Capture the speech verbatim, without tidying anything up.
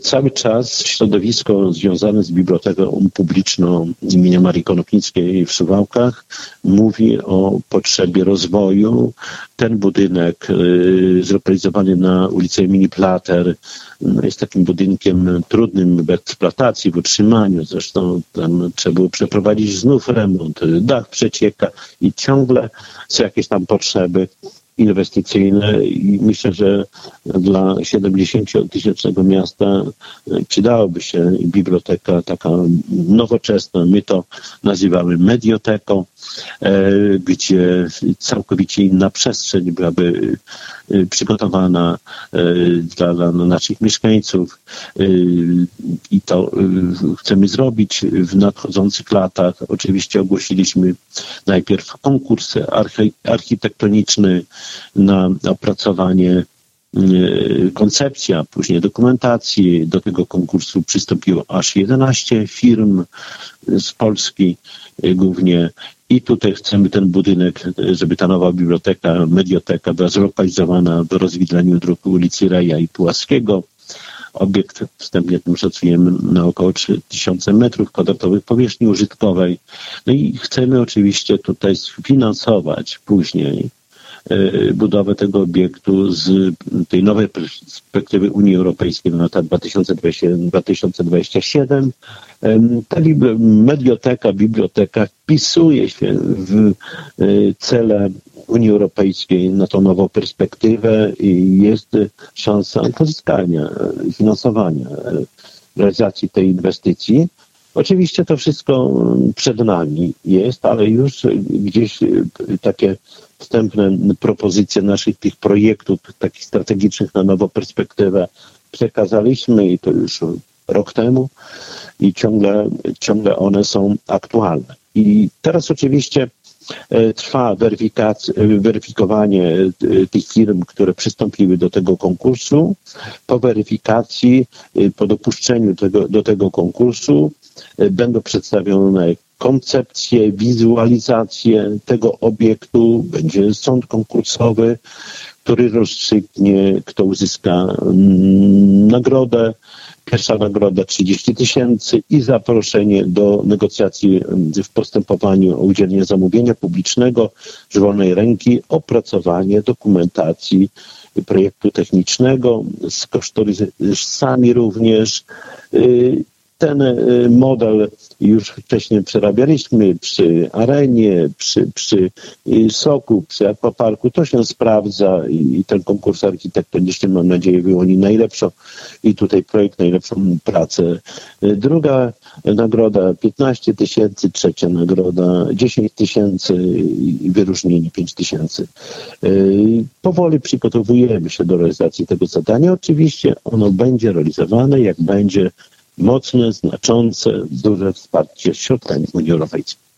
Cały czas środowisko związane z Biblioteką Publiczną imienia Marii Konopnickiej w Suwałkach mówi o potrzebie rozwoju. Ten budynek y, zlokalizowany na ulicy Emilii Plater no, jest takim budynkiem trudnym w eksploatacji, w utrzymaniu. Zresztą tam trzeba było przeprowadzić znów remont, dach przecieka i ciągle są jakieś tam potrzeby inwestycyjne i myślę, że dla siedemdziesięciotysięcznego miasta przydałaby się biblioteka taka nowoczesna. My to nazywamy medioteką, gdzie całkowicie inna przestrzeń byłaby przygotowana dla, dla naszych mieszkańców i to chcemy zrobić w nadchodzących latach. Oczywiście ogłosiliśmy najpierw konkurs archi- architektoniczny na opracowanie koncepcji, a później dokumentacji. Do tego konkursu przystąpiło aż jedenaście firm z Polski głównie i tutaj chcemy ten budynek, żeby ta nowa biblioteka, medioteka była zlokalizowana w rozwidleniu dróg ulicy Reja i Pułaskiego. Obiekt wstępnie tym szacujemy na około trzy tysiące metrów kwadratowych powierzchni użytkowej. No i chcemy oczywiście tutaj sfinansować później budowę tego obiektu z tej nowej perspektywy Unii Europejskiej na lata dwa tysiące dwudziesty do dwa tysiące dwudziestego siódmego. Ta medioteka, biblioteka wpisuje się w cele Unii Europejskiej na tą nową perspektywę i jest szansa pozyskania finansowania realizacji tej inwestycji. Oczywiście to wszystko przed nami jest, ale już gdzieś takie wstępne propozycje naszych tych projektów, takich strategicznych na nową perspektywę przekazaliśmy i to już rok temu i ciągle, ciągle one są aktualne. I teraz oczywiście trwa weryfikowanie tych firm, które przystąpiły do tego konkursu. Po weryfikacji, po dopuszczeniu tego, do tego konkursu będą przedstawione koncepcje, wizualizacje tego obiektu. Będzie sąd konkursowy, który rozstrzygnie, kto uzyska nagrodę. Pierwsza nagroda trzydzieści tysięcy i zaproszenie do negocjacji w postępowaniu o udzielenie zamówienia publicznego z wolnej ręki, opracowanie dokumentacji projektu technicznego z kosztorysami również. Ten model już wcześniej przerabialiśmy przy Arenie, przy, przy Soku, przy Aquaparku. To się sprawdza i ten konkurs architektoniczny, mam nadzieję, wyłoni najlepszą i tutaj projekt najlepszą pracę. Druga nagroda piętnaście tysięcy, trzecia nagroda dziesięć tysięcy i wyróżnienie pięć tysięcy. Powoli przygotowujemy się do realizacji tego zadania. Oczywiście ono będzie realizowane, jak będzie mocne, znaczące, duże wsparcie środkami Unii Europejskiej.